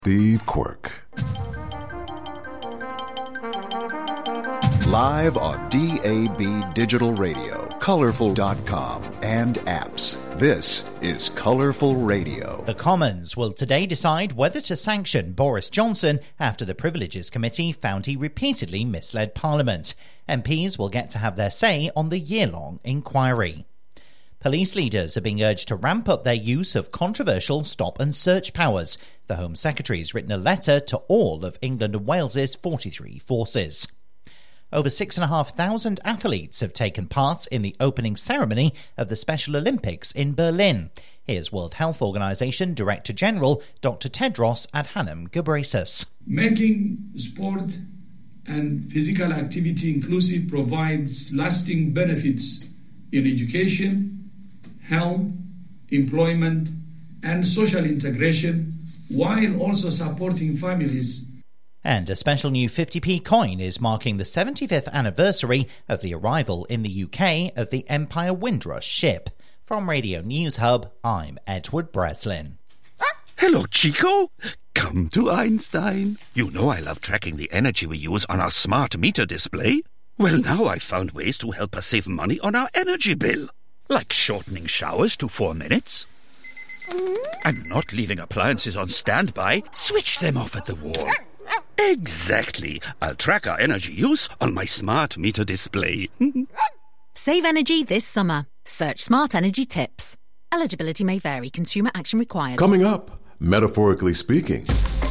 Steve Quirk. Live on DAB Digital Radio, Colorful.com, and apps. This is Colorful Radio. The Commons will today decide whether to sanction Boris Johnson after the Privileges Committee found he repeatedly misled Parliament. MPs will get to have their say on the year-long inquiry. Police leaders are being urged to ramp up their use of controversial stop and search powers. The Home Secretary's written a letter to all of England and Wales's 43 forces. Over 6,500 athletes have taken part in the opening ceremony of the Special Olympics in Berlin. Here's World Health Organization Director General Dr. Tedros Adhanom Ghebreyesus. Making sport and physical activity inclusive provides lasting benefits in education, health, employment, and social integration, while also supporting families. And a special new 50p coin is marking the 75th anniversary of the arrival in the UK of the Empire Windrush ship. From Radio News Hub, I'm Edward Breslin. Hello, Chico. Come to Einstein. You know I love tracking the energy we use on our smart meter display. Well, now I've found ways to help us save money on our energy bill. Like shortening showers to 4 minutes. And not leaving appliances on standby. Switch them off at the wall. Exactly. I'll track our energy use on my smart meter display. Save energy this summer. Search Smart Energy Tips. Eligibility may vary. Consumer action required. Coming up, Metaphorically Speaking.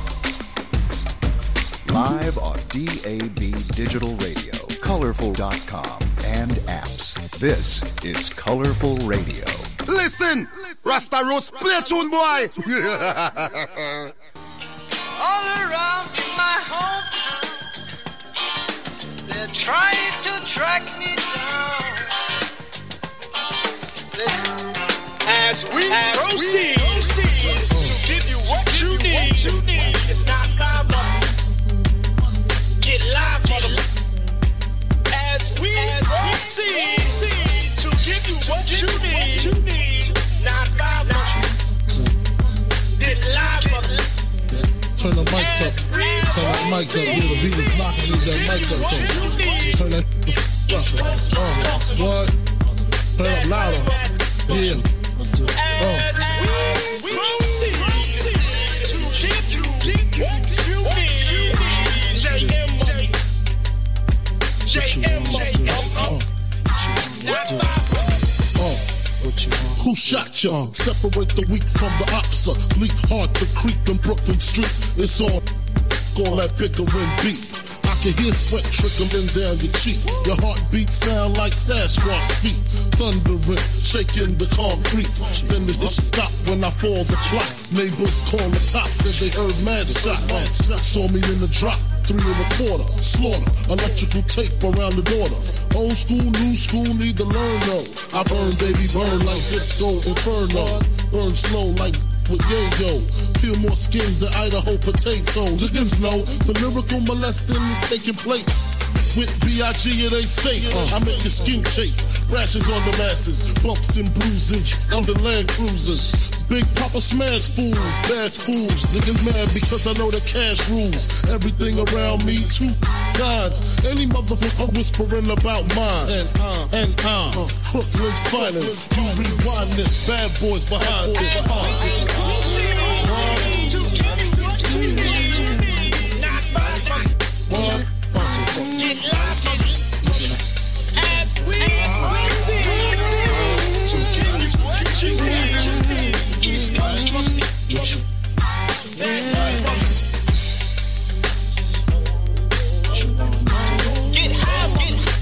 Live on DAB Digital Radio, Colorful.com, and apps. This is Colorful Radio. Listen! Rasta Roots, play a tune, boy! All around in my hometown, they're trying to track me down. As we proceed to give you what you need. It's not live, get live, mother. As we proceed to give you what you need. Not live, get live, mother. Turn the mics up. Turn that mic up. Yeah, the beat is knocking me that mic up. Turn that up. What? Turn it up louder. Yeah. We proceed to give you Who shot ya? Separate the weak from the opsa. Leap hard to creep in Brooklyn streets. It's all that bickering beef. I can hear sweat trickling down your cheek. Your heartbeat sound like Sasquatch feet. Thundering, shaking the concrete. Then it stop when I fall the plot. Neighbors call the cops, said they heard mad shots. Saw me in the drop, 3 1/4. Slaughter, electrical tape around the border. Old school, new school, need to learn though. I burn, baby, burn like disco inferno. Burn slow like with yayo. Peel more skins than Idaho potato. Niggas know the lyrical molesting is taking place. With B.I.G. it ain't safe. I make your skin shake. Rashes on the masses, bumps and bruises on the Land Cruisers. Big Papa smash fools, bash fools. Niggas mad because I know the cash rules. Everything around me, 2 kinds. Any motherfucker whispering about mine. And Brooklyn's finest. You rewind this, bad boys behind this. Get live, as we proceed to give you what you need. East Coast must get high,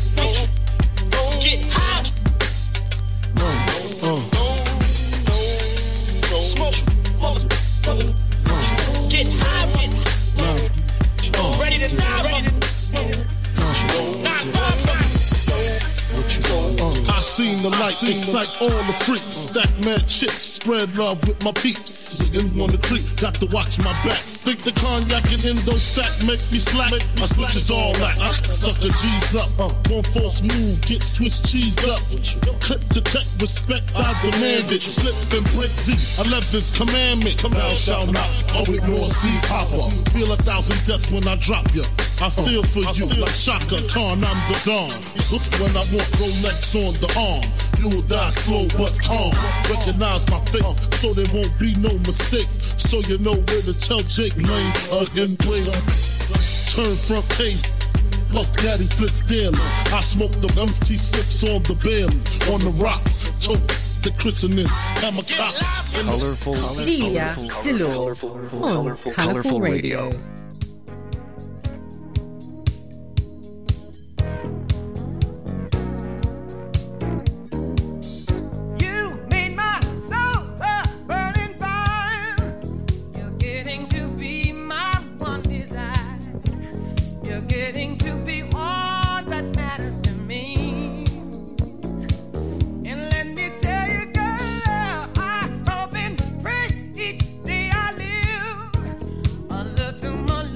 get high. Smoke, get high, ready to die, I seen the light, excite all the freaks. Stack mad chips, spread love with my peeps. Didn't want to creep, got to watch my back. Think the cognac and endo sack make me slack? My switches all that. I suck a G's up. One false move, get Swiss cheesed up. Clip to tech, respect, I demand it. Slip and break the 11th commandment. Thou shalt not ignore C Papa. Feel 1,000 deaths when I drop ya. I feel for you like Shaka Khan, I'm the Don. So when I want Rolex on the arm, you'll die slow but calm. Recognize my face so there won't be no mistake. So you know where to tell Jake Lane again, player. Turn front page. Puff Daddy flips daily. I smoke the empty slips on the Baileys, on the rocks, tote the christenings, hammer cop. Delia Delore on Colourful Radio. To my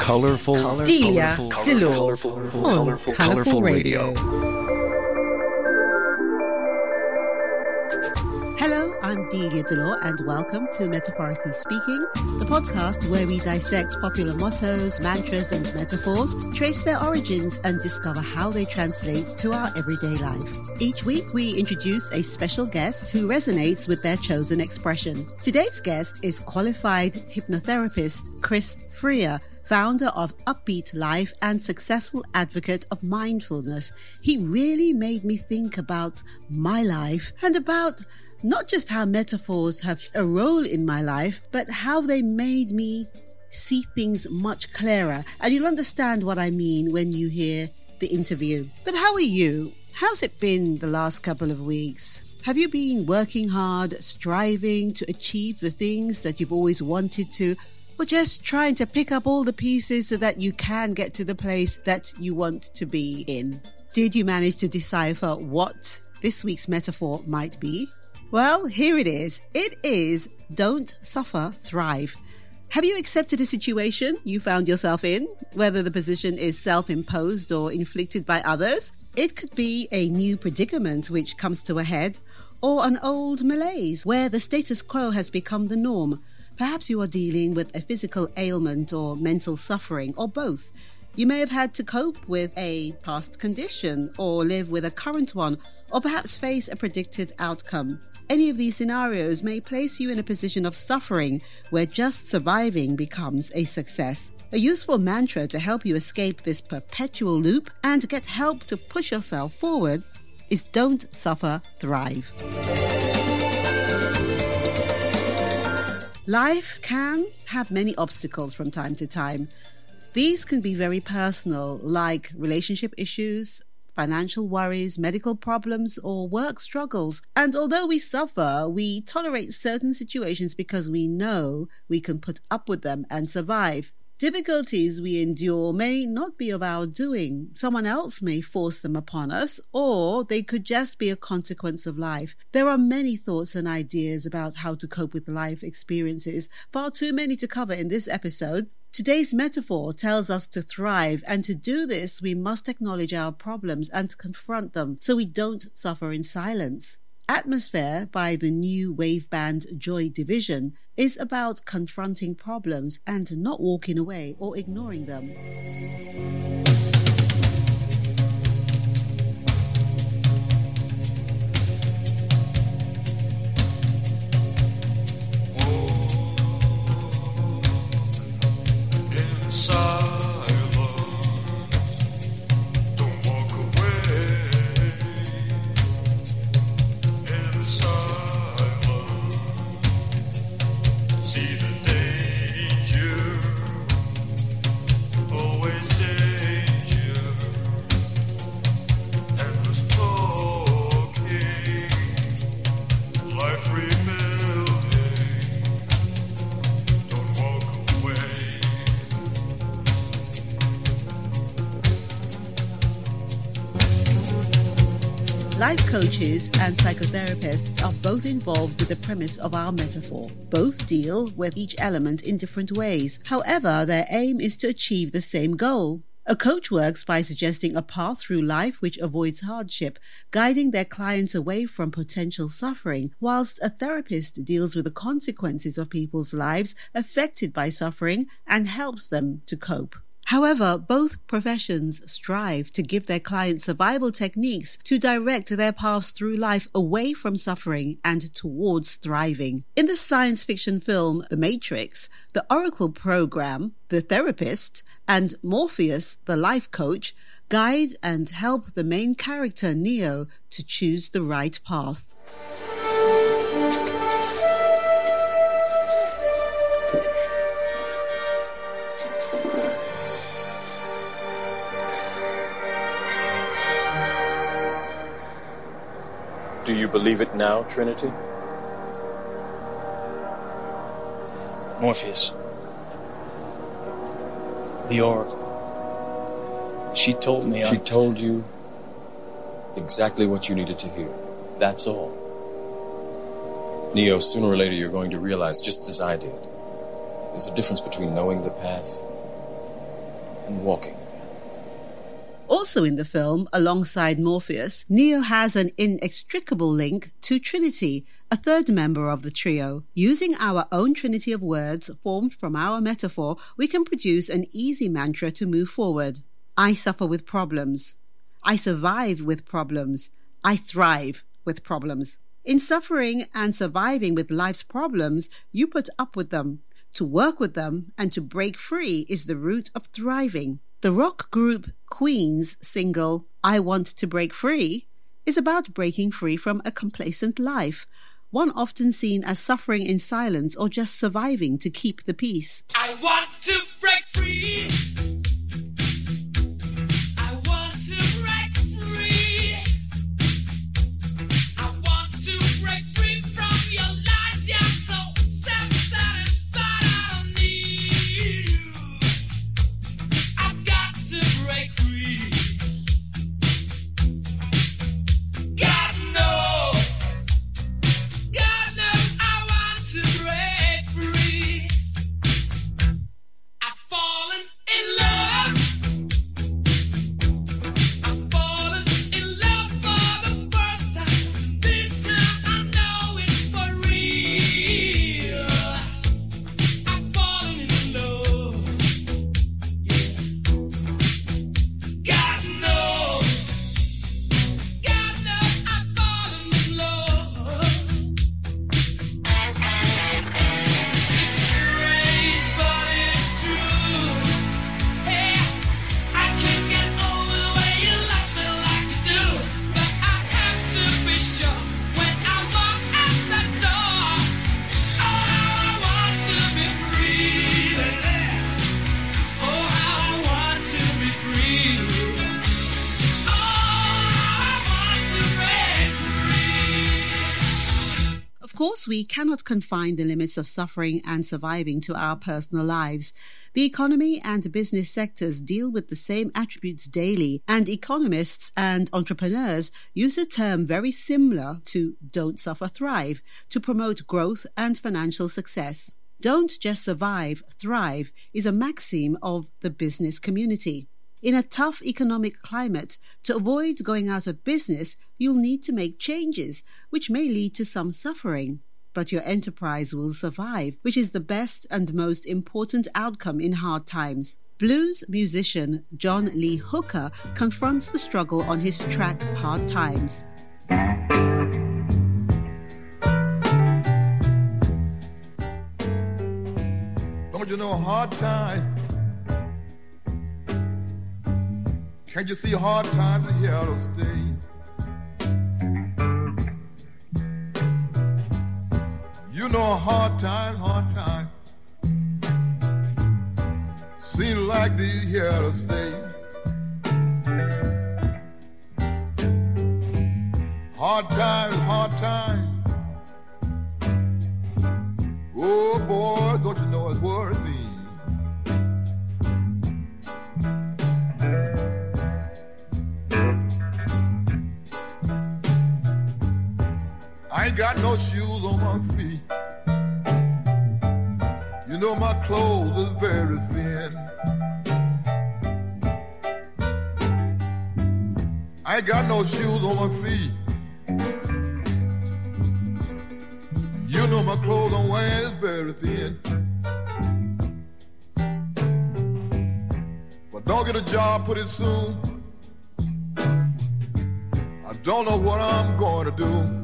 Colorful. Delia Delore on Colourful Radio. Hello, I'm Delia Delore and welcome to Metaphorically Speaking, the podcast where we dissect popular mottos, mantras and metaphors, trace their origins and discover how they translate to our everyday life. Each week we introduce a special guest who resonates with their chosen expression. Today's guest is qualified hypnotherapist Chris Freer, founder of Upbeat Life and successful advocate of mindfulness. He really made me think about my life and about not just how metaphors have a role in my life, but how they made me see things much clearer. And you'll understand what I mean when you hear the interview. But how are you? How's it been the last couple of weeks? Have you been working hard, striving to achieve the things that you've always wanted to, or just trying to pick up all the pieces so that you can get to the place that you want to be in? Did you manage to decipher what this week's metaphor might be? Well, here it is. It is don't suffer, thrive. Have you accepted a situation you found yourself in, whether the position is self-imposed or inflicted by others? It could be a new predicament which comes to a head, or an old malaise where the status quo has become the norm. Perhaps you are dealing with a physical ailment or mental suffering, or both. You may have had to cope with a past condition, or live with a current one, or perhaps face a predicted outcome. Any of these scenarios may place you in a position of suffering where just surviving becomes a success. A useful mantra to help you escape this perpetual loop and get help to push yourself forward is don't suffer, thrive. Life can have many obstacles from time to time. These can be very personal, like relationship issues, financial worries, medical problems, or work struggles. And although we suffer, we tolerate certain situations because we know we can put up with them and survive. Difficulties we endure may not be of our doing. Someone else may force them upon us, or they could just be a consequence of life. There are many thoughts and ideas about how to cope with life experiences, far too many to cover in this episode. Today's metaphor tells us to thrive, and to do this, we must acknowledge our problems and confront them so we don't suffer in silence. Atmosphere by the new wave band Joy Division is about confronting problems and not walking away or ignoring them. Life coaches and psychotherapists are both involved with the premise of our metaphor. Both deal with each element in different ways. However, their aim is to achieve the same goal. A coach works by suggesting a path through life which avoids hardship, guiding their clients away from potential suffering, whilst a therapist deals with the consequences of people's lives affected by suffering and helps them to cope. However, both professions strive to give their clients survival techniques to direct their paths through life away from suffering and towards thriving. In the science fiction film The Matrix, the Oracle program, the therapist, and Morpheus, the life coach, guide and help the main character Neo to choose the right path. Do you believe it now, Trinity? Morpheus. The Oracle. She told me She told you exactly what you needed to hear. That's all. Neo, sooner or later you're going to realize, just as I did, there's a difference between knowing the path and walking. Also in the film, alongside Morpheus, Neo has an inextricable link to Trinity, a third member of the trio. Using our own trinity of words formed from our metaphor, we can produce an easy mantra to move forward. I suffer with problems. I survive with problems. I thrive with problems. In suffering and surviving with life's problems, you put up with them. To work with them and to break free is the root of thriving. The rock group Queen's single, I Want to Break Free, is about breaking free from a complacent life, one often seen as suffering in silence or just surviving to keep the peace. I want to break free. I want to break free. I want to break free from your lies. You're so self-satisfied. I don't need you. I've got to break free. God knows. God knows I want to break free. I've fallen in love. I'm falling in love for the first time. This time I know it's for real. I've fallen in love. God knows. God knows I've fallen in love. It's strange, but it's true. Hey, I can't get over the way you love me like you do. But I have to be sure when I walk out the door. Oh, how I want to be free. Oh, how I want to be free. Oh, I want to break free. Of course, we cannot confine the limits of suffering and surviving to our personal lives. The economy and business sectors deal with the same attributes daily, and economists and entrepreneurs use a term very similar to don't suffer, thrive to promote growth and financial success. Don't just survive, thrive is a maxim of the business community. In a tough economic climate, to avoid going out of business, you'll need to make changes, which may lead to some suffering. But your enterprise will survive, which is the best and most important outcome in hard times. Blues musician John Lee Hooker confronts the struggle on his track Hard Times. Don't you know hard time? Can't you see hard times are here to stay? You know hard time. Seem like these here to stay. Hard time. Oh boy, don't you know it's worth me? I ain't got no shoes on my feet. You know my clothes is very thin. I ain't got no shoes on my feet. You know my clothes I'm wearing is very thin. But don't get a job pretty soon. I don't know what I'm going to do.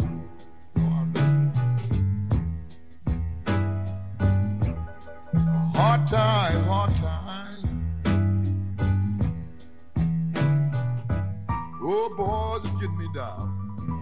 Hard time. Oh, boy, it's getting me down.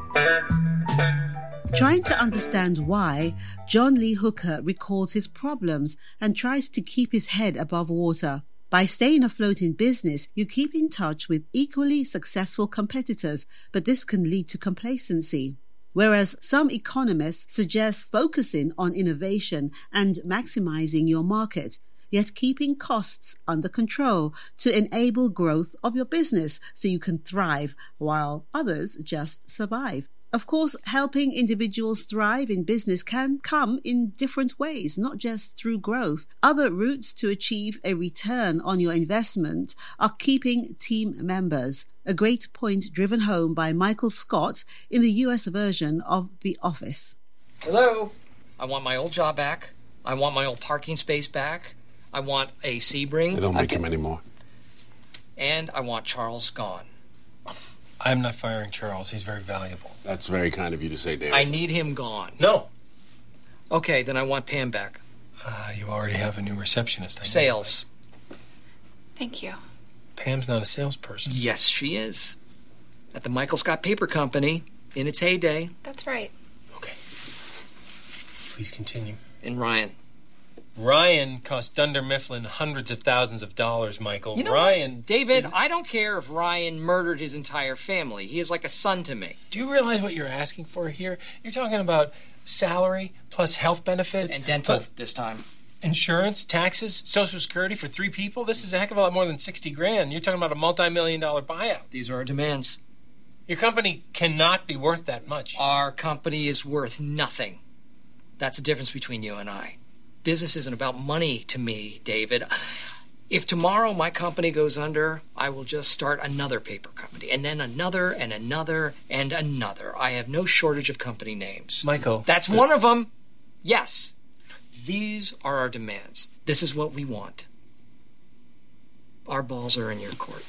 Trying to understand why, John Lee Hooker recalls his problems and tries to keep his head above water. By staying afloat in business, you keep in touch with equally successful competitors, but this can lead to complacency. Whereas some economists suggest focusing on innovation and maximizing your market, yet keeping costs under control to enable growth of your business so you can thrive, while others just survive. Of course, helping individuals thrive in business can come in different ways, not just through growth. Other routes to achieve a return on your investment are keeping team members. A great point driven home by Michael Scott in the US version of The Office. Hello. I want my old job back. I want my old parking space back. I want a Sebring. They don't make him anymore. And I want Charles gone. I'm not firing Charles. He's very valuable. That's very kind of you to say, David. I need him gone. No. Okay, then I want Pam back. You already have a new receptionist. Sales. Thank you. Pam's not a salesperson. Yes, she is. At the Michael Scott Paper Company, in its heyday. That's right. Okay. Please continue. And Ryan. Ryan cost Dunder Mifflin hundreds of thousands of dollars, Michael. You know Ryan... what? David, I don't care if Ryan murdered his entire family. He is like a son to me. Do you realize what you're asking for here? You're talking about salary plus health benefits. And dental this time. Insurance, taxes, Social Security for 3 people? This is a heck of a lot more than $60,000. You're talking about a multi-million-dollar buyout. These are our demands. Your company cannot be worth that much. Our company is worth nothing. That's the difference between you and I. Business isn't about money to me, David. If tomorrow my company goes under, I will just start another paper company, and then another, and another, and another. I have no shortage of company names. Michael. That's one of them. Yes. These are our demands. This is what we want. Our balls are in your court.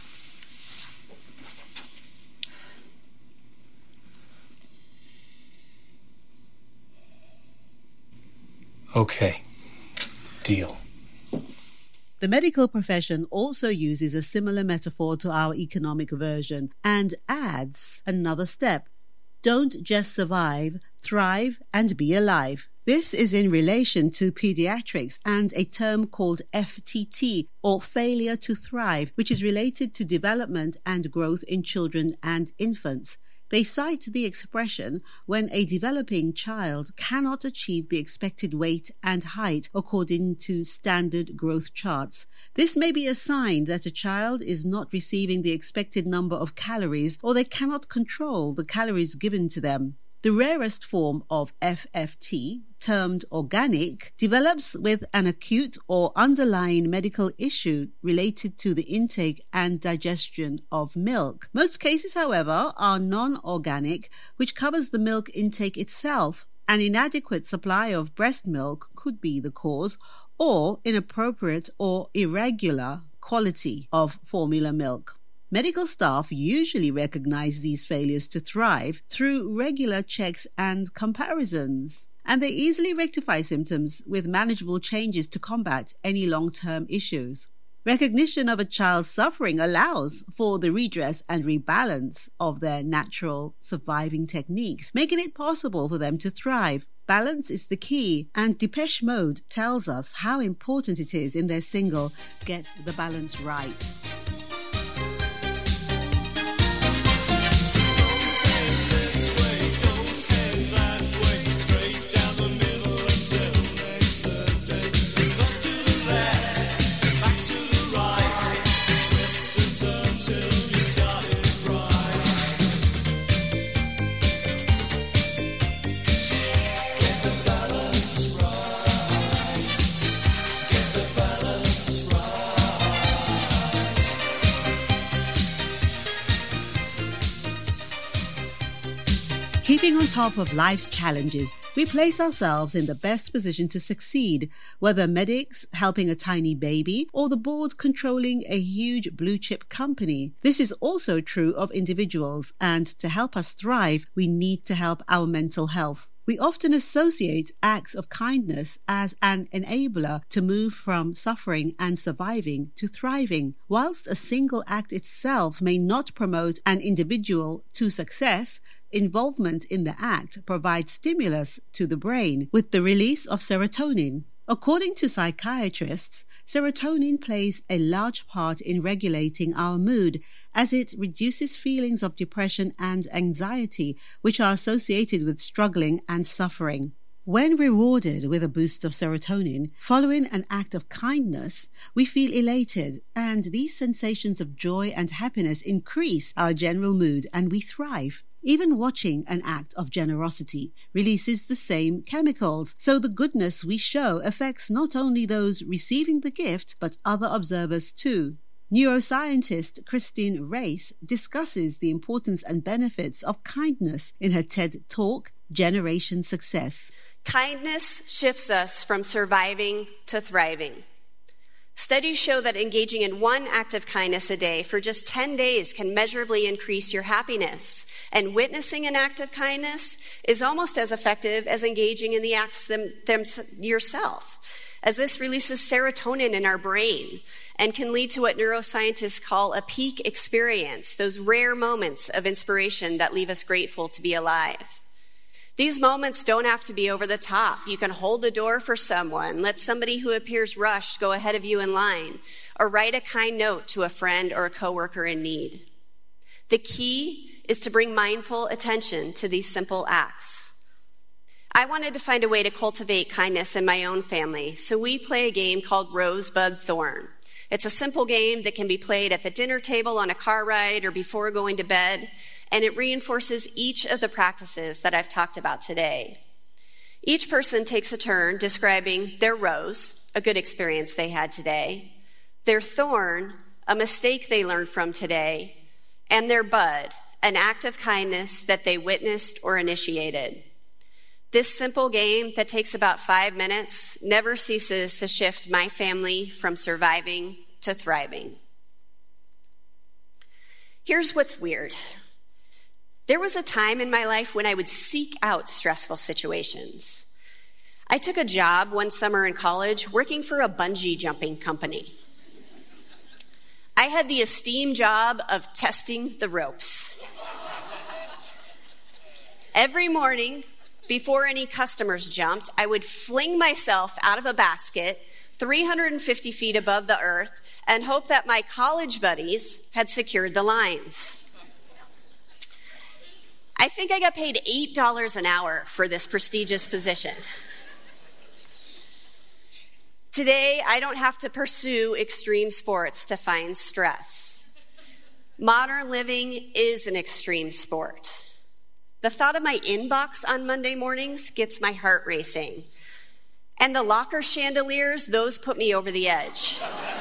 Okay. Deal. The medical profession also uses a similar metaphor to our economic version and adds another step. Don't just survive, thrive and be alive. This is in relation to pediatrics and a term called FTT, or failure to thrive, which is related to development and growth in children and infants. They cite the expression when a developing child cannot achieve the expected weight and height according to standard growth charts. This may be a sign that a child is not receiving the expected number of calories, or they cannot control the calories given to them. The rarest form of FFT, termed organic, develops with an acute or underlying medical issue related to the intake and digestion of milk. Most cases, however, are non-organic, which covers the milk intake itself. An inadequate supply of breast milk could be the cause, or inappropriate or irregular quality of formula milk. Medical staff usually recognize these failures to thrive through regular checks and comparisons, and they easily rectify symptoms with manageable changes to combat any long-term issues. Recognition of a child's suffering allows for the redress and rebalance of their natural surviving techniques, making it possible for them to thrive. Balance is the key, and Depeche Mode tells us how important it is in their single, Get the Balance Right. Keeping on top of life's challenges, we place ourselves in the best position to succeed, whether medics helping a tiny baby or the board controlling a huge blue-chip company. This is also true of individuals, and to help us thrive, we need to help our mental health. We often associate acts of kindness as an enabler to move from suffering and surviving to thriving. Whilst a single act itself may not promote an individual to success, involvement in the act provides stimulus to the brain with the release of serotonin. According to psychiatrists, serotonin plays a large part in regulating our mood, as it reduces feelings of depression and anxiety, which are associated with struggling and suffering. When rewarded with a boost of serotonin following an act of kindness, we feel elated, and these sensations of joy and happiness increase our general mood and we thrive. Even watching an act of generosity releases the same chemicals, so the goodness we show affects not only those receiving the gift, but other observers too. Neuroscientist Christine Race discusses the importance and benefits of kindness in her TED Talk, Generation Success. Kindness shifts us from surviving to thriving. Studies show that engaging in one act of kindness a day for just 10 days can measurably increase your happiness. And witnessing an act of kindness is almost as effective as engaging in the acts yourself, as this releases serotonin in our brain and can lead to what neuroscientists call a peak experience, those rare moments of inspiration that leave us grateful to be alive. These moments don't have to be over the top. You can hold the door for someone, let somebody who appears rushed go ahead of you in line, or write a kind note to a friend or a coworker in need. The key is to bring mindful attention to these simple acts. I wanted to find a way to cultivate kindness in my own family, so we play a game called Rosebud Thorn. It's a simple game that can be played at the dinner table, on a car ride, or before going to bed, and it reinforces each of the practices that I've talked about today. Each person takes a turn describing their rose, a good experience they had today, their thorn, a mistake they learned from today, and their bud, an act of kindness that they witnessed or initiated. This simple game that takes about 5 minutes never ceases to shift my family from surviving to thriving. Here's what's weird. There was a time in my life when I would seek out stressful situations. I took a job one summer in college working for a bungee jumping company. I had the esteemed job of testing the ropes. Every morning, before any customers jumped, I would fling myself out of a basket 350 feet above the earth and hope that my college buddies had secured the lines. I think I got paid $8 an hour for this prestigious position. Today, I don't have to pursue extreme sports to find stress. Modern living is an extreme sport. The thought of my inbox on Monday mornings gets my heart racing. And the locker chandeliers, those put me over the edge.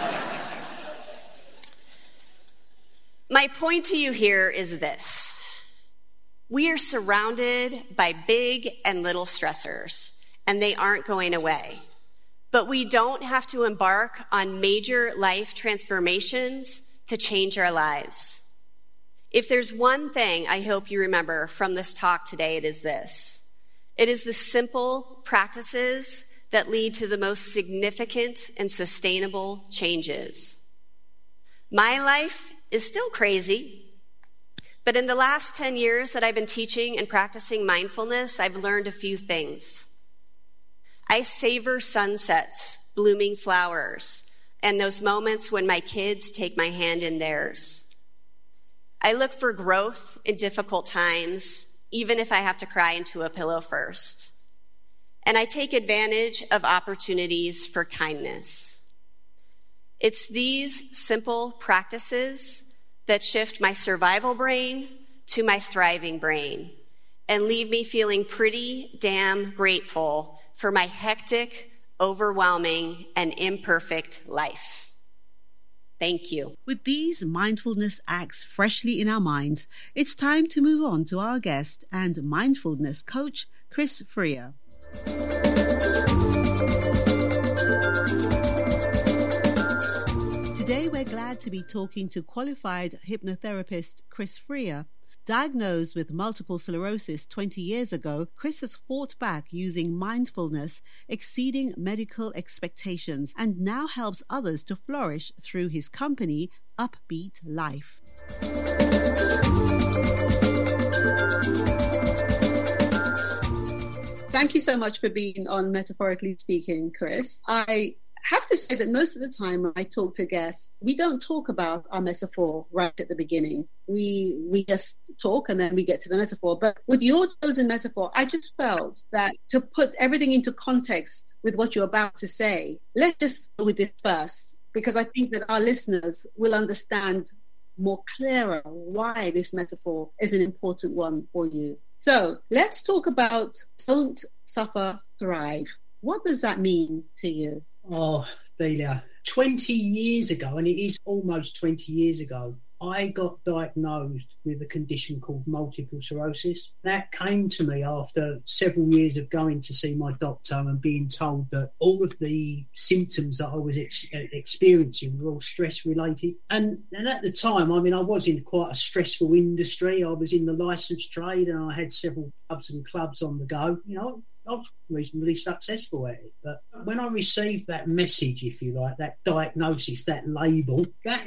My point to you here is this. We are surrounded by big and little stressors, and they aren't going away. But we don't have to embark on major life transformations to change our lives. If there's one thing I hope you remember from this talk today, it is this. It is the simple practices that lead to the most significant and sustainable changes. My life is still crazy. But in the last 10 years that I've been teaching and practicing mindfulness, I've learned a few things. I savor sunsets, blooming flowers, and those moments when my kids take my hand in theirs. I look for growth in difficult times, even if I have to cry into a pillow first. And I take advantage of opportunities for kindness. It's these simple practices that shift my survival brain to my thriving brain and leave me feeling pretty damn grateful for my hectic, overwhelming, and imperfect life. Thank you. With these mindfulness acts freshly in our minds, it's time to move on to our guest and mindfulness coach, Chris Freer. Today, we're glad to be talking to qualified hypnotherapist Chris Freer. Diagnosed with multiple sclerosis 20 years ago, Chris has fought back using mindfulness, exceeding medical expectations, and now helps others to flourish through his company, Upbeat Life. Thank you so much for being on Metaphorically Speaking, Chris. I have to say that most of the time when I talk to guests, we don't talk about our metaphor right at the beginning. We just talk and then we get to the metaphor. But with your chosen metaphor, I just felt that to put everything into context with what you're about to say, let's just go with this first, because I think that our listeners will understand more clearer why this metaphor is an important one for you. So let's talk about don't suffer, thrive. What does that mean to you? Oh, Delia, 20 years ago, and it is almost 20 years ago, I got diagnosed with a condition called multiple sclerosis. That came to me after several years of going to see my doctor and being told that all of the symptoms that I was experiencing were all stress-related. And at the time, I mean, I was in quite a stressful industry. I was in the licensed trade and I had several pubs and clubs on the go. You know, I was reasonably successful at it. But when I received that message, if you like, that diagnosis, that label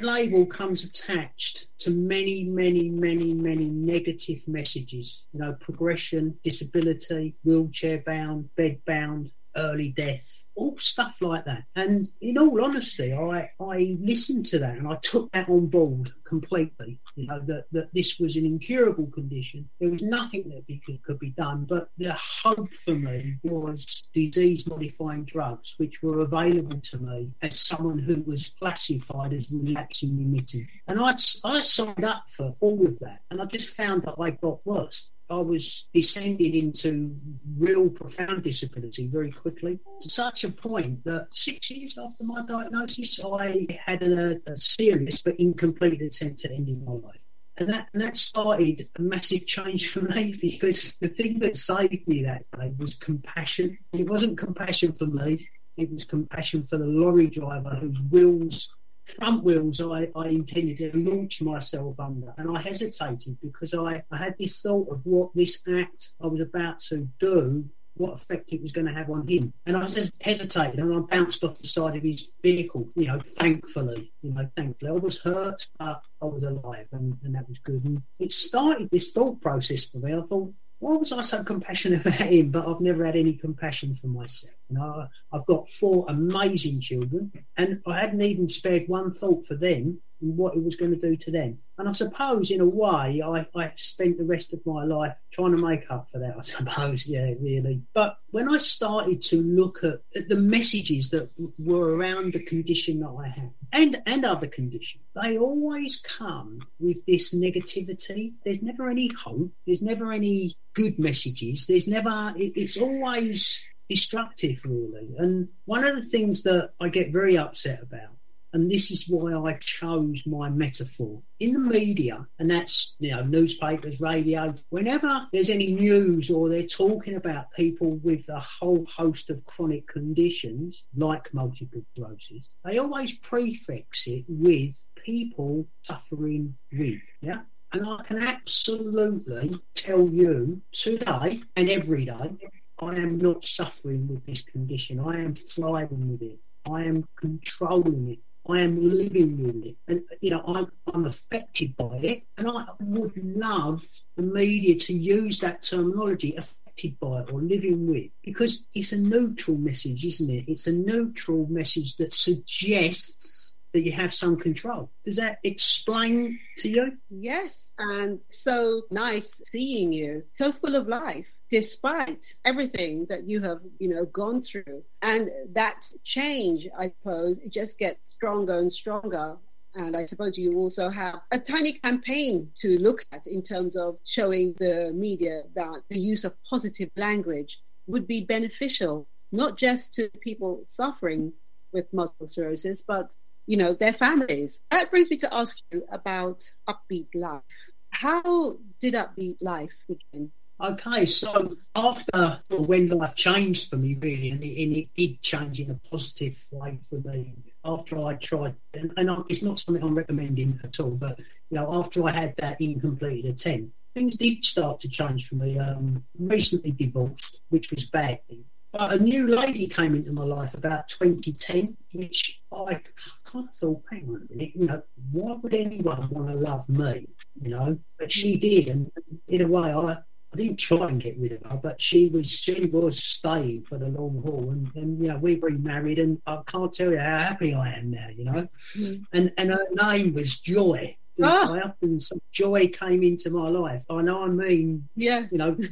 comes attached to many, many, many, many negative messages. You know, progression, disability, wheelchair bound, bed bound, early death, all stuff like that. And in all honesty, I listened to that and I took that on board completely. You know, that this was an incurable condition. There was nothing that could be done, but the hope for me was disease-modifying drugs, which were available to me as someone who was classified as relapsing remitting. And I signed up for all of that, and I just found that I got worse. I was descending into real profound disability very quickly, to such a point that 6 years after my diagnosis, I had a serious but incomplete attempt at ending my life. And that started a massive change for me, because the thing that saved me that day was compassion. It wasn't compassion for me, it was compassion for the lorry driver whose front wheels I intended to launch myself under. And I hesitated because I had this thought of what this act I was about to do, what effect it was going to have on him. And I just hesitated and I bounced off the side of his vehicle, you know, thankfully. I was hurt, but I was alive, and that was good. And it started this thought process for me. I thought, why was I so compassionate about him, but I've never had any compassion for myself? You know, I've got 4 amazing children, and I hadn't even spared one thought for them and what it was going to do to them. And I suppose, in a way, I spent the rest of my life trying to make up for that, I suppose, yeah, really. But when I started to look at the messages that were around the condition that I had, and other conditions, they always come with this negativity. There's never any hope. There's never any good messages. It's always destructive, really. And one of the things that I get very upset about, and this is why I chose my metaphor, in the media, and that's, you know, newspapers, radio, whenever there's any news or they're talking about people with a whole host of chronic conditions like multiple sclerosis, they always prefix it with people suffering with, yeah? And I can absolutely tell you today and every day, I am not suffering with this condition. I am thriving with it. I am controlling it. I am living with it. And, you know, I'm affected by it. And I would love the media to use that terminology, affected by it or living with, because it's a neutral message, isn't it? It's a neutral message that suggests that you have some control. Does that explain to you? Yes, and so nice seeing you, so full of life, despite everything that you have, you know, gone through. And that change, I suppose, it just gets stronger and stronger. And I suppose you also have a tiny campaign to look at in terms of showing the media that the use of positive language would be beneficial, not just to people suffering with multiple sclerosis, but, you know, their families. That brings me to ask you about Upbeat Life. How did Upbeat Life begin? Okay, so after when life changed for me, really, and it did change in a positive way for me, after I tried, and it's not something I'm recommending at all, but, you know, after I had that incomplete attempt, things did start to change for me. Recently divorced, which was bad. But a new lady came into my life about 2010, which I kind of thought, hang on a minute, you know, why would anyone want to love me, you know? But she did, and in a way, I didn't try and get rid of her, but she was staying for the long haul, and you know, we've remarried, and I can't tell you how happy I am now, you know. And her name was Joy, I often some joy came into my life. I know I mean, yeah,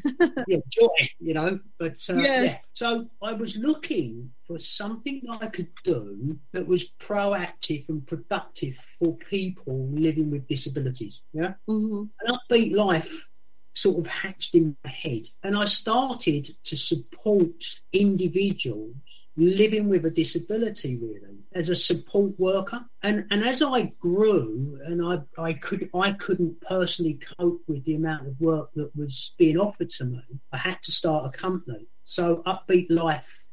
joy, but Yes. yeah. So I was looking for something I could do that was proactive and productive for people living with disabilities. Yeah, Mm-hmm. An Upbeat Life sort of hatched in my head, and I started to support individuals living with a disability, really, as a support worker. And as I grew, and I couldn't personally cope with the amount of work that was being offered to me, I had to start a company. So Upbeat Life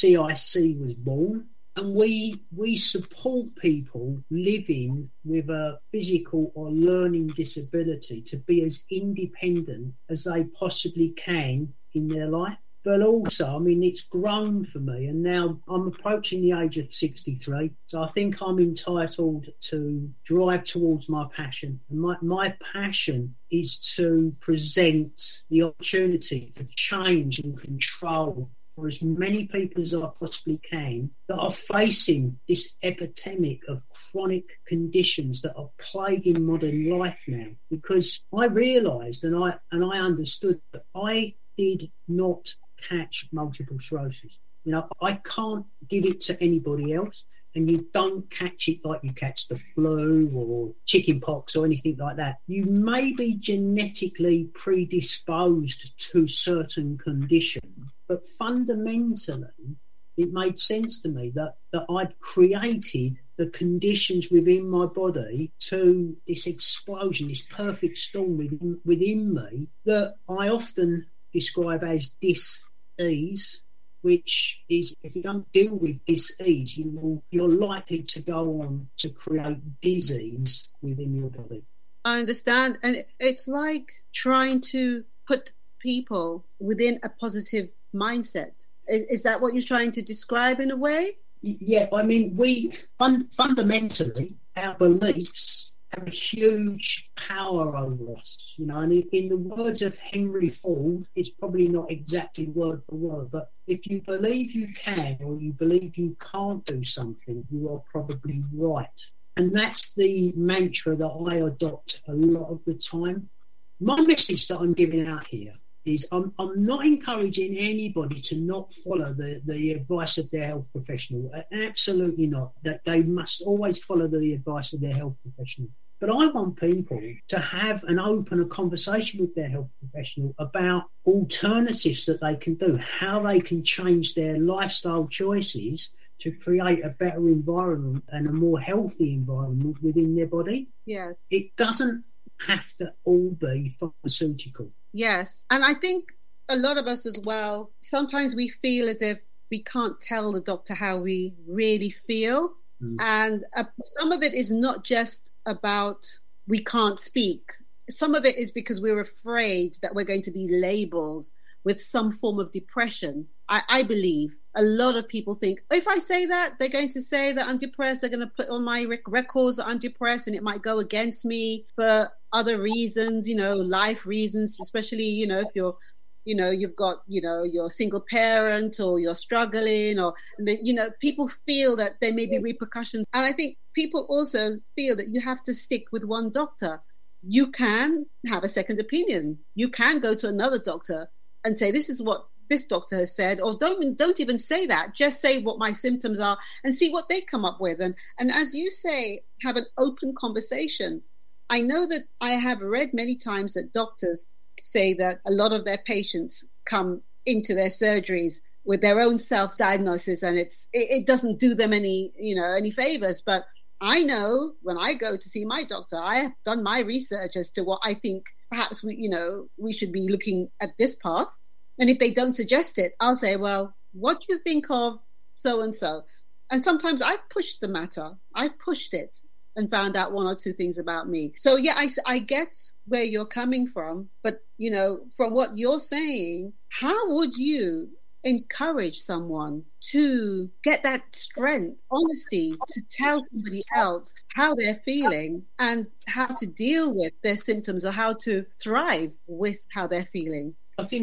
CIC was born, and we support people living with a physical or learning disability to be as independent as they possibly can in their life. But also, I mean, it's grown for me, and now I'm approaching the age of 63, so I think I'm entitled to drive towards my passion. And my passion is to present the opportunity for change and control for as many people as I possibly can that are facing this epidemic of chronic conditions that are plaguing modern life now. Because I realised and I understood that I did not catch multiple sclerosis. I can't give it to anybody else, and you don't catch it like you catch the flu or chicken pox or anything like that. You may be genetically predisposed to certain conditions, but fundamentally it made sense to me that I'd created the conditions within my body to this explosion, this perfect storm within me that I often describe as dis-ease, which is, if you don't deal with dis-ease, you're likely to go on to create disease within your body. I understand. And it's like trying to put people within a positive mindset. Is that what you're trying to describe in a way? Yeah, I mean, we fundamentally, our beliefs have a huge power over us, and in the words of Henry Ford, it's probably not exactly word for word, but if you believe you can or you believe you can't do something, you are probably right. And that's the mantra that I adopt a lot of the time. My message that I'm giving out here is I'm not encouraging anybody to not follow the advice of their health professional. Absolutely not. That they must always follow the advice of their health professional. But I want people to have an open conversation with their health professional about alternatives that they can do, how they can change their lifestyle choices to create a better environment and a more healthy environment within their body. Yes. It doesn't have to all be pharmaceutical. Yes. And I think a lot of us as well, sometimes we feel as if we can't tell the doctor how we really feel. And some of it is not just about we can't speak. Some of it is because we're afraid that we're going to be labelled with some form of depression. I believe a lot of people think, if I say that, they're going to say that I'm depressed. They're going to put on my records that I'm depressed, and it might go against me for other reasons, life reasons, especially, if you're, you've got, you're a single parent or you're struggling or, people feel that there may be repercussions. And I think people also feel that you have to stick with one doctor. You can have a second opinion. You can go to another doctor and say, this is what this doctor has said, or don't even say that. Just say what my symptoms are and see what they come up with. And as you say, have an open conversation. I know that I have read many times that doctors say that a lot of their patients come into their surgeries with their own self-diagnosis, and it doesn't do them any favors. But I know when I go to see my doctor, I have done my research as to what I think perhaps we should be looking at this path. And if they don't suggest it, I'll say, well, what do you think of so-and-so? And sometimes I've pushed the matter. I've pushed it and found out one or two things about me. So, yeah, I get where you're coming from. But, from what you're saying, how would you encourage someone to get that strength, honesty, to tell somebody else how they're feeling and how to deal with their symptoms or how to thrive with how they're feeling? I think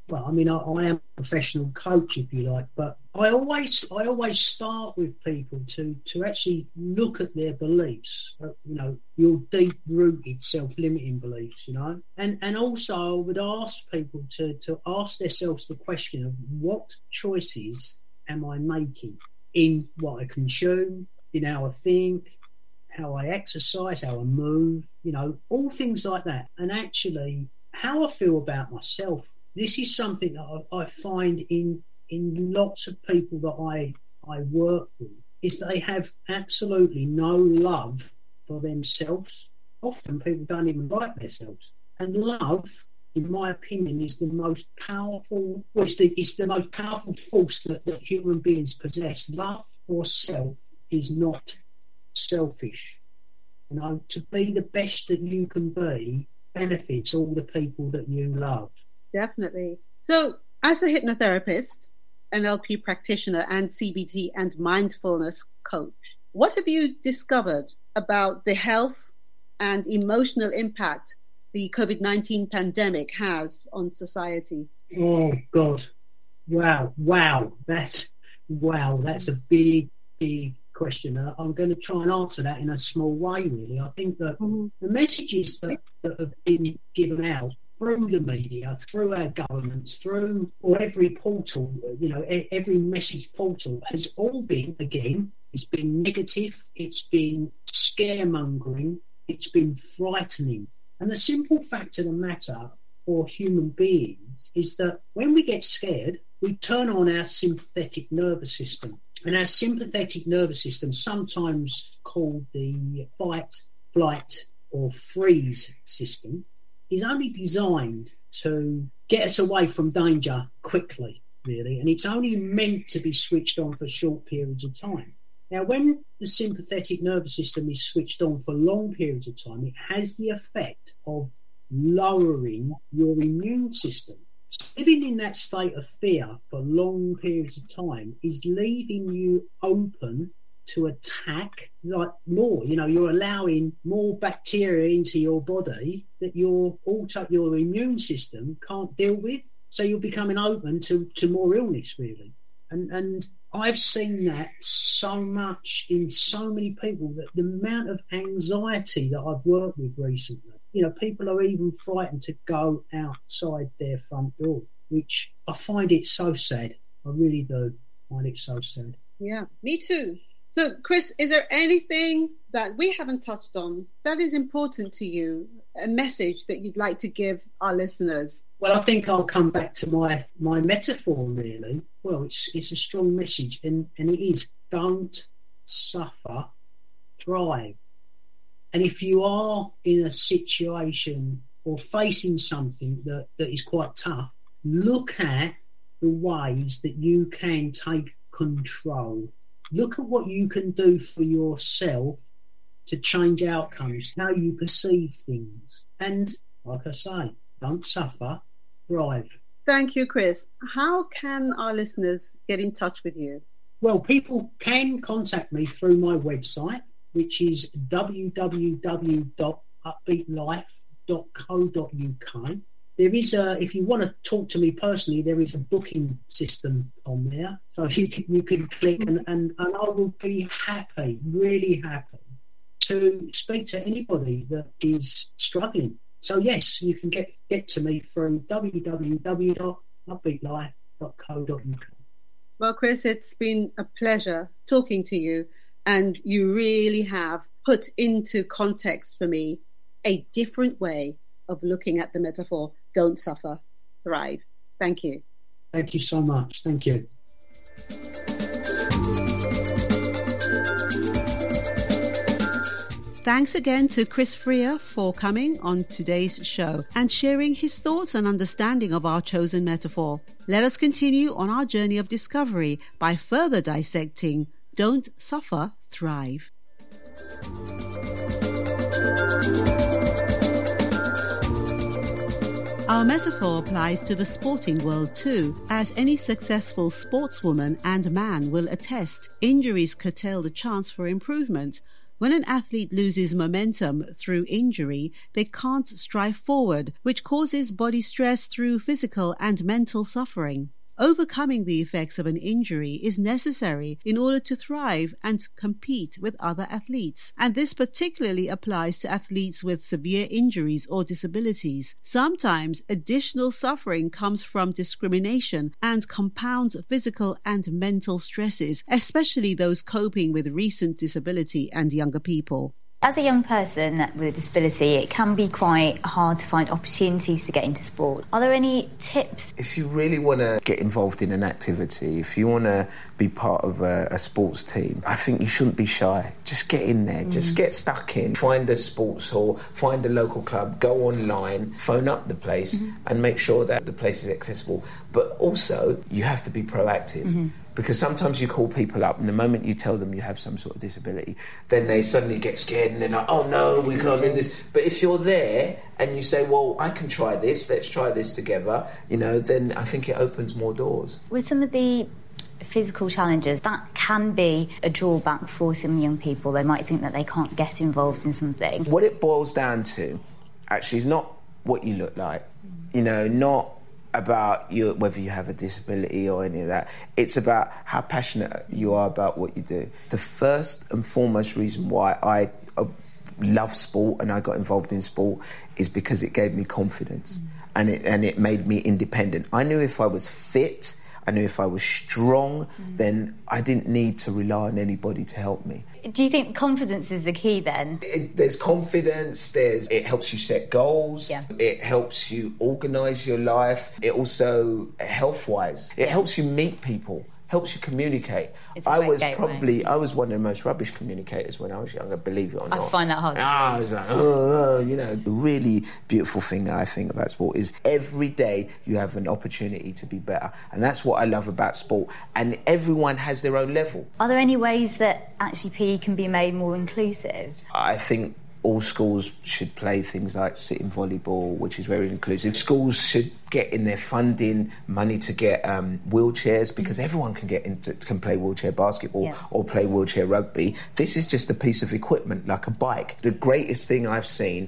well, I mean, I am a professional coach, if you like, but I always start with people to actually look at their beliefs, your deep-rooted self-limiting beliefs, and also I would ask people to ask themselves the question of what choices am I making in what I consume, in how I think, how I exercise, how I move, all things like that, and actually how I feel about myself. This is something that I find in lots of people that I work with, is they have absolutely no love for themselves. Often people don't even like themselves. And love, in my opinion, is the most powerful, it's the most powerful force that human beings possess. Love for self is not selfish. To be the best that you can be benefits all the people that you love. Definitely. So, as a hypnotherapist, NLP practitioner, and CBT and mindfulness coach, what have you discovered about the health and emotional impact the COVID-19 pandemic has on society? Oh, God. Wow. That's a big question. I'm going to try and answer that in a small way, really. I think that the messages that have been given out through the media, through our governments, through every portal, every message portal has all been, again, it's been negative, it's been scaremongering, it's been frightening. And the simple fact of the matter for human beings is that when we get scared, we turn on our sympathetic nervous system. And our sympathetic nervous system, sometimes called the fight, flight, or freeze system, is only designed to get us away from danger quickly, really. And it's only meant to be switched on for short periods of time. Now, when the sympathetic nervous system is switched on for long periods of time, it has the effect of lowering your immune system. Living in that state of fear for long periods of time is leaving you open to attack more. You're allowing more bacteria into your body that your immune system can't deal with. So you're becoming open to more illness, really. And I've seen that so much in so many people, that the amount of anxiety that I've worked with recently, people are even frightened to go outside their front door, which I find it so sad. I really do find it so sad. Yeah, me too. So, Chris, is there anything that we haven't touched on that is important to you, a message that you'd like to give our listeners? Well, I think I'll come back to my metaphor, really. Well, it's a strong message, and it is, don't suffer, thrive. And if you are in a situation or facing something that is quite tough, look at the ways that you can take control. Look at what you can do for yourself to change outcomes, how you perceive things. And, like I say, don't suffer, thrive. Thank you, Chris. How can our listeners get in touch with you? Well, people can contact me through my website, which is www.upbeatlife.co.uk. There is if you want to talk to me personally, there is a booking system on there. So you can click and I will be happy, really happy, to speak to anybody that is struggling. So yes, you can get to me through www.upbeatlife.co.uk. Well, Chris, it's been a pleasure talking to you, and you really have put into context for me a different way of looking at the metaphor, don't suffer, thrive. Thank you. Thank you so much. Thank you. Thanks again to Chris Freer for coming on today's show and sharing his thoughts and understanding of our chosen metaphor. Let us continue on our journey of discovery by further dissecting Don't Suffer, Thrive. Our metaphor applies to the sporting world too, as any successful sportswoman and man will attest. Injuries curtail the chance for improvement. When an athlete loses momentum through injury, they can't strive forward, which causes body stress through physical and mental suffering. Overcoming the effects of an injury is necessary in order to thrive and compete with other athletes, and this particularly applies to athletes with severe injuries or disabilities. Sometimes additional suffering comes from discrimination and compounds physical and mental stresses, especially those coping with recent disability and younger people. As a young person with a disability, it can be quite hard to find opportunities to get into sport. Are there any tips? If you really want to get involved in an activity, if you want to be part of a sports team, I think you shouldn't be shy. Just get in there, just get stuck in. Find a sports hall, find a local club, go online, phone up the place and make sure that the place is accessible. But also, you have to be proactive. Because sometimes you call people up and the moment you tell them you have some sort of disability, then they suddenly get scared and they're like, oh no, we can't do this. But if you're there and you say, well, I can try this, let's try this together, then I think it opens more doors. With some of the physical challenges, that can be a drawback for some young people. They might think that they can't get involved in something. What it boils down to, actually, is not what you look like, not about whether you have a disability or any of that. It's about how passionate you are about what you do. The first and foremost reason why I love sport and I got involved in sport is because it gave me confidence and it made me independent. I knew if I was fit, I knew if I was strong, then I didn't need to rely on anybody to help me. Do you think confidence is the key then? There's confidence, it helps you set goals, it helps you organise your life, it also, health-wise, it helps you meet people, helps you communicate. I was one of the most rubbish communicators when I was younger, believe it or not. I find that hard. I was like, the really beautiful thing that I think about sport is every day you have an opportunity to be better. And that's what I love about sport. And everyone has their own level. Are there any ways that actually PE can be made more inclusive? I think all schools should play things like sitting volleyball, which is very inclusive. Schools should get in their funding money to get wheelchairs, because everyone can play wheelchair basketball or play wheelchair rugby. This is just a piece of equipment, like a bike. The greatest thing I've seen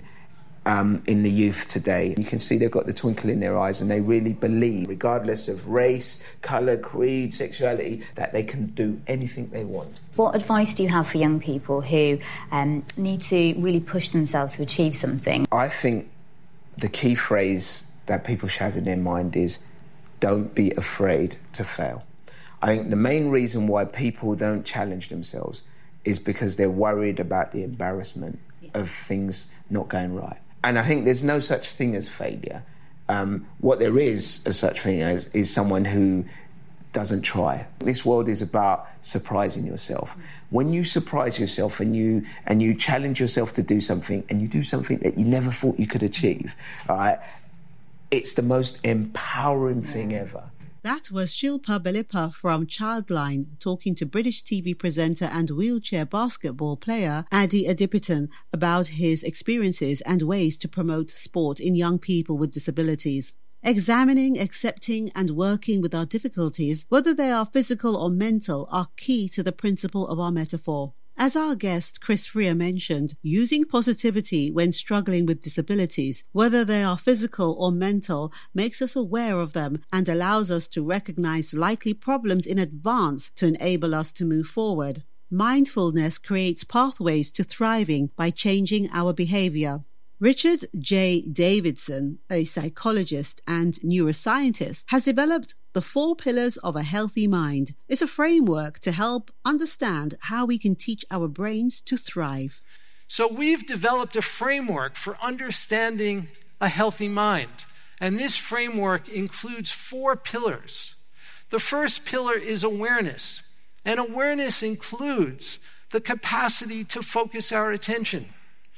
in the youth today, you can see they've got the twinkle in their eyes and they really believe, regardless of race, colour, creed, sexuality, that they can do anything they want. What advice do you have for young people who need to really push themselves to achieve something? I think the key phrase that people should have in their mind is, don't be afraid to fail. I think the main reason why people don't challenge themselves is because they're worried about the embarrassment of things not going right. And I think there's no such thing as failure. What there is a such thing as is someone who doesn't try. This world is about surprising yourself. When you surprise yourself and you challenge yourself to do something, and you do something that you never thought you could achieve, right? It's the most empowering thing ever. That was Shilpa Belipa from Childline talking to British TV presenter and wheelchair basketball player Adi Adipitan about his experiences and ways to promote sport in young people with disabilities. Examining, accepting and working with our difficulties, whether they are physical or mental, are key to the principle of our metaphor. As our guest Chris Freer mentioned, using positivity when struggling with disabilities, whether they are physical or mental, makes us aware of them and allows us to recognize likely problems in advance to enable us to move forward. Mindfulness creates pathways to thriving by changing our behavior. Richard J. Davidson, a psychologist and neuroscientist, has developed the 4 Pillars of a Healthy Mind. It's a framework to help understand how we can teach our brains to thrive. So we've developed a framework for understanding a healthy mind. And this framework includes 4 pillars. The first pillar is awareness. And awareness includes the capacity to focus our attention,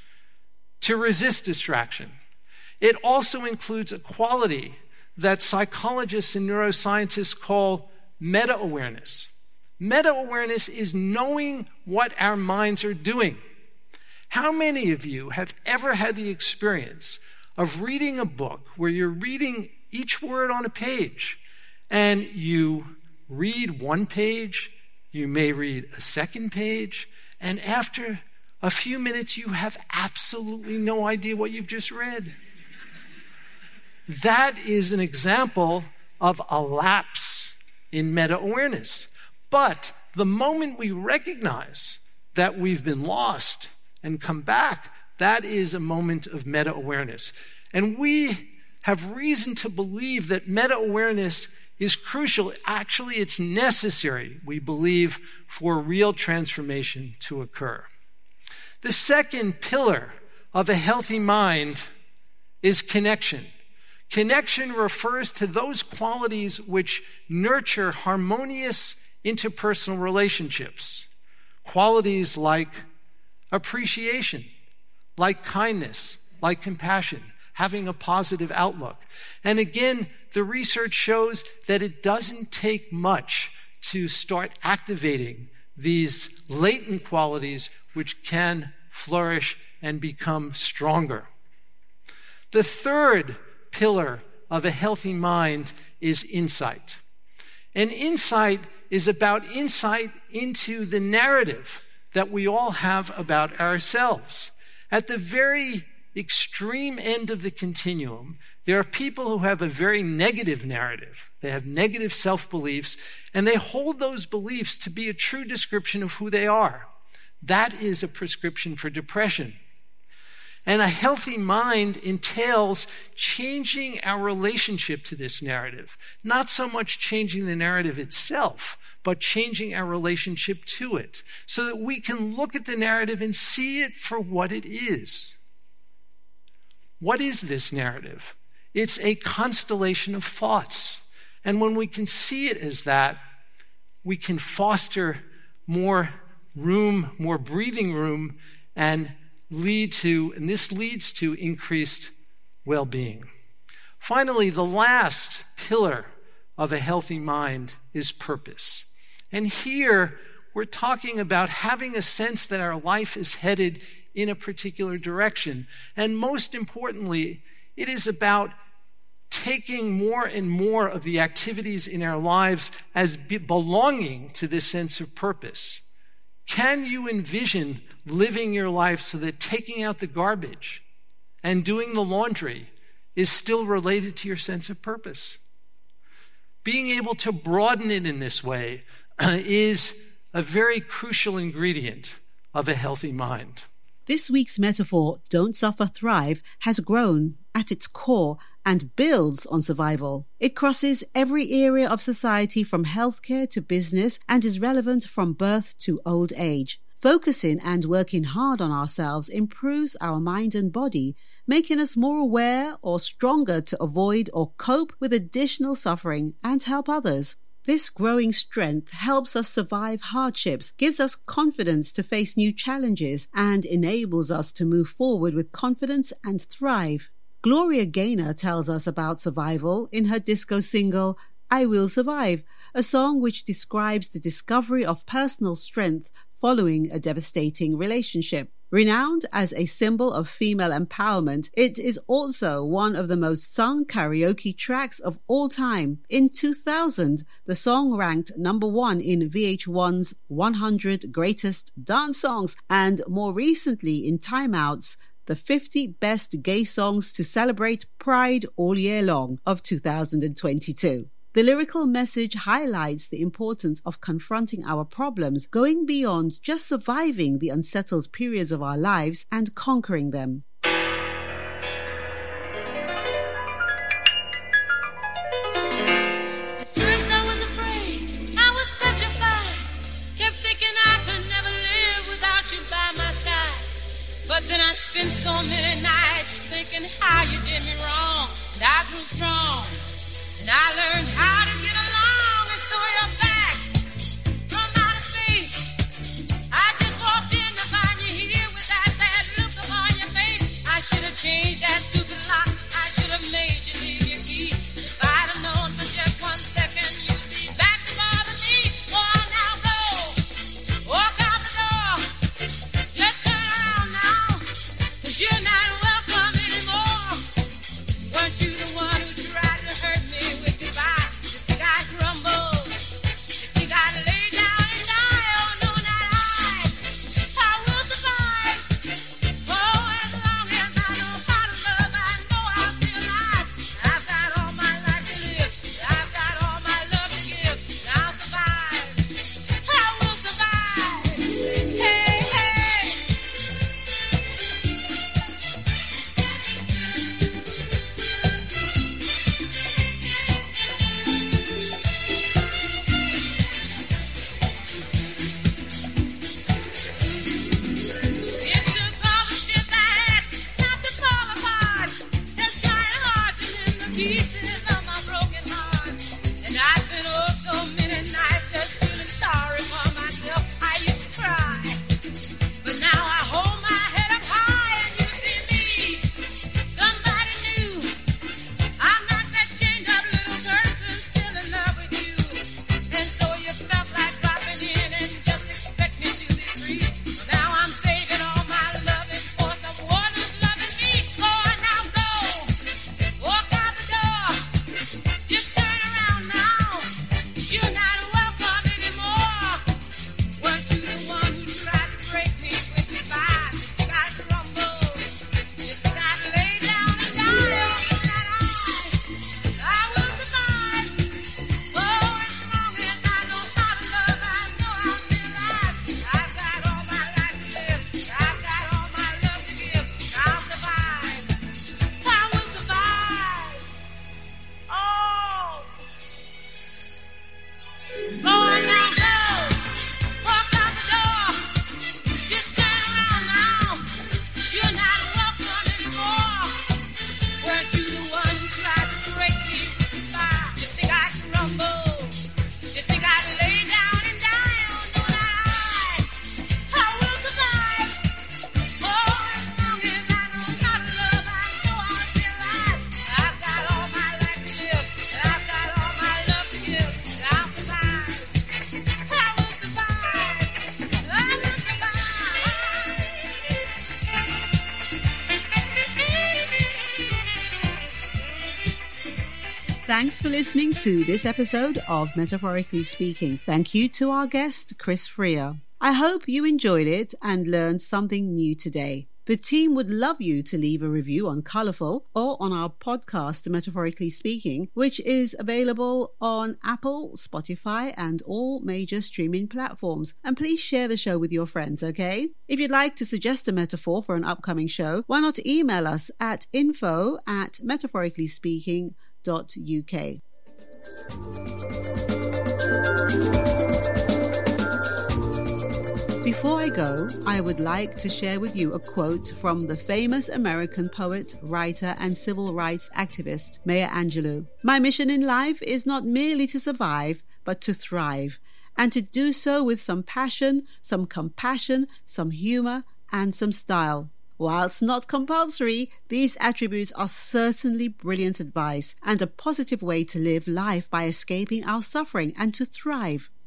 to resist distraction. It also includes a quality that psychologists and neuroscientists call meta-awareness. Meta-awareness is knowing what our minds are doing. How many of you have ever had the experience of reading a book where you're reading each word on a page, and you read one page, you may read a second page, and after a few minutes, you have absolutely no idea what you've just read. That is an example of a lapse in meta-awareness. But the moment we recognize that we've been lost and come back, that is a moment of meta-awareness. And we have reason to believe that meta-awareness is crucial. Actually, it's necessary, we believe, for real transformation to occur. The second pillar of a healthy mind is connection. Connection refers to those qualities which nurture harmonious interpersonal relationships. Qualities like appreciation, like kindness, like compassion, having a positive outlook. And again, the research shows that it doesn't take much to start activating these latent qualities which can flourish and become stronger. The third pillar of a healthy mind is insight. And insight is about insight into the narrative that we all have about ourselves. At the very extreme end of the continuum, there are people who have a very negative narrative. They have negative self-beliefs, and they hold those beliefs to be a true description of who they are. That is a prescription for depression. And a healthy mind entails changing our relationship to this narrative. Not so much changing the narrative itself, but changing our relationship to it, so that we can look at the narrative and see it for what it is. What is this narrative? It's a constellation of thoughts. And when we can see it as that, we can foster more room, more breathing room, and this leads to increased well-being. Finally, the last pillar of a healthy mind is purpose. And here, we're talking about having a sense that our life is headed in a particular direction. And most importantly, it is about taking more and more of the activities in our lives as belonging to this sense of purpose. Can you envision living your life so that taking out the garbage and doing the laundry is still related to your sense of purpose? Being able to broaden it in this way is a very crucial ingredient of a healthy mind. This week's metaphor, Don't Suffer, Thrive, has grown at its core and builds on survival. It crosses every area of society from healthcare to business and is relevant from birth to old age. Focusing and working hard on ourselves improves our mind and body, making us more aware or stronger to avoid or cope with additional suffering and help others. This growing strength helps us survive hardships, gives us confidence to face new challenges, and enables us to move forward with confidence and thrive. Gloria Gaynor tells us about survival in her disco single, I Will Survive, a song which describes the discovery of personal strength following a devastating relationship. Renowned as a symbol of female empowerment, it is also one of the most sung karaoke tracks of all time. In 2000, the song ranked number 1 in VH1's 100 Greatest Dance Songs, and more recently in Time Out's The 50 Best Gay Songs to Celebrate Pride All Year Long of 2022. The lyrical message highlights the importance of confronting our problems, going beyond just surviving the unsettled periods of our lives and conquering them. At first I was afraid, I was petrified, kept thinking I could never live without you by my side. But then I spent so many nights thinking how you did me wrong, and I grew strong. And I learned how to get along, and so you're back from outer space. I just walked in to find you here with that sad look upon your face. I should have changed that stupid lock. I should have made you leave your key. If I'd have known for just 1 second you'd be back to bother me. Oh, now go, walk out the door. Just turn around now, 'cause you're not welcome anymore. Weren't you the one who tried to hurt me with goodbye? Thanks for listening to this episode of Metaphorically Speaking. Thank you to our guest, Chris Freer. I hope you enjoyed it and learned something new today. The team would love you to leave a review on Colourful or on our podcast, Metaphorically Speaking, which is available on Apple, Spotify, and all major streaming platforms. And please share the show with your friends, okay? If you'd like to suggest a metaphor for an upcoming show, why not email us at info@metaphoricallyspeaking.uk. Before I go, I would like to share with you a quote from the famous American poet, writer, and civil rights activist, Maya Angelou. "My mission in life is not merely to survive, but to thrive, and to do so with some passion, some compassion, some humor, and some style." Whilst not compulsory, these attributes are certainly brilliant advice and a positive way to live life by escaping our suffering and to thrive.